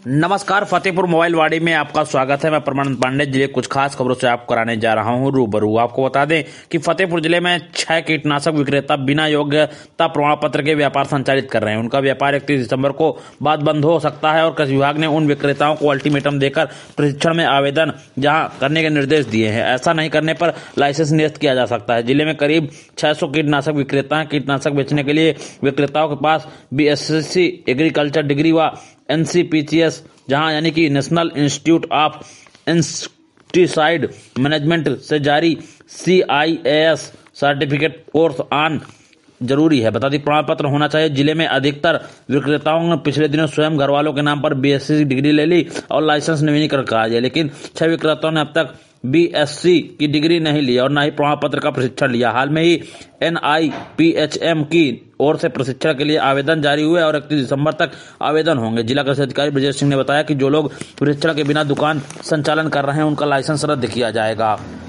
नमस्कार, फतेहपुर मोबाइल वाड़ी में आपका स्वागत है। मैं परमानंद पांडे जिले कुछ खास खबरों से आपको कराने जा रहा हूं रूबरू। आपको बता दें कि फतेहपुर जिले में 6 कीटनाशक विक्रेता बिना योग्यता प्रमाण पत्र के व्यापार संचालित कर रहे हैं। उनका व्यापार 31 दिसंबर को बाद बंद हो सकता है और कृषि विभाग ने उन विक्रेताओं को अल्टीमेटम देकर प्रशिक्षण में आवेदन जहां करने के निर्देश दिए हैं। ऐसा नहीं करने पर लाइसेंस निरस्त किया जा सकता है। जिले में करीब 600 कीटनाशक विक्रेता हैं। कीटनाशक बेचने के लिए विक्रेताओं के पास BSc एग्रीकल्चर डिग्री व NCPCS जहां यानी कि National Institute of Insecticide Management से जारी CIAS सर्टिफिकेट कोर्स ऑन जरूरी है। बता दी प्रमाण पत्र होना चाहिए। जिले में अधिकतर विक्रेताओं ने पिछले दिनों स्वयं घर वालों के नाम पर BSc डिग्री ले ली और लाइसेंस नवीनीकरण करा दिया, लेकिन 6 विक्रेताओं ने अब तक BSc की डिग्री नहीं ली और न ही प्रमाण पत्र का प्रशिक्षण लिया। हाल में ही NIPHM की ओर से प्रशिक्षण के लिए आवेदन जारी हुए और 31 दिसंबर तक आवेदन होंगे। जिला कृषि अधिकारी ब्रजेश सिंह ने बताया कि जो लोग प्रशिक्षण के बिना दुकान संचालन कर रहे हैं उनका लाइसेंस रद्द किया जाएगा।